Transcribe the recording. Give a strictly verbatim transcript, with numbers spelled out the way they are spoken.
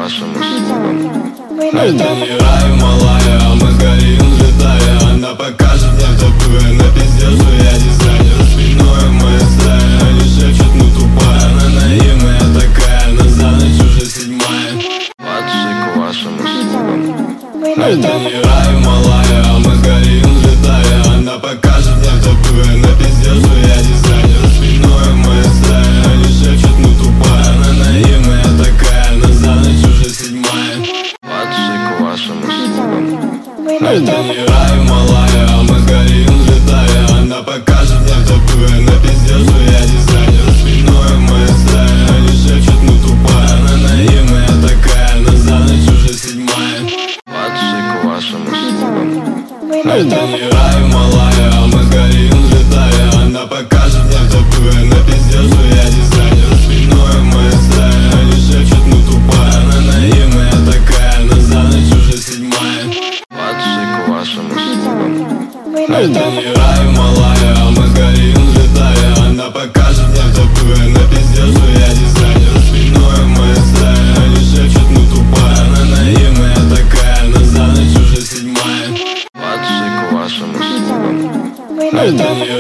вашим услугам. Это не рай, малая, а мы горим, взлетая. Она покажет мне в татуе, на пизде, что я дизайнер. Спиной моей стая, они шепчут, ну тупая. Она наивная такая, она за ночь уже седьмая. Младший к вашим услугам. Это не рай, малая, а мы горим, взлетая. Она покажет мне в татуе, на пизде, что я дизайнер. Спиной моей стая, они шепчут, ну тупая. Она наивная такая, она за ночь уже седьмая. Младший к вашим услугам. Это не рай, малая, а мы горим, взлетая. Она покажет мне в татуе, на пизде, что я дизайнер. Спиной моей стая, они шепчут, ну тупая. Она наивная такая, она за ночь уже седьмая. Младший к вашим услугам. Это не рай, малая, а мы горим, взлетая. Она покажет мне в татуе, на пизде, что я дизайнер. Спиной моей стая, они шепчут, ну тупая. Она наивная такая, она за ночь уже седьмая. Младший к вашим услугам. Это не рай, малая, а мы горим, взлетая. Она покажет мне в татуе, на пизде, что я дизайнер. Спиной моей стая, они шепчут, ну тупая. Она наивная такая, она за ночь уже седьмая. Младший к вашим услугам. Это не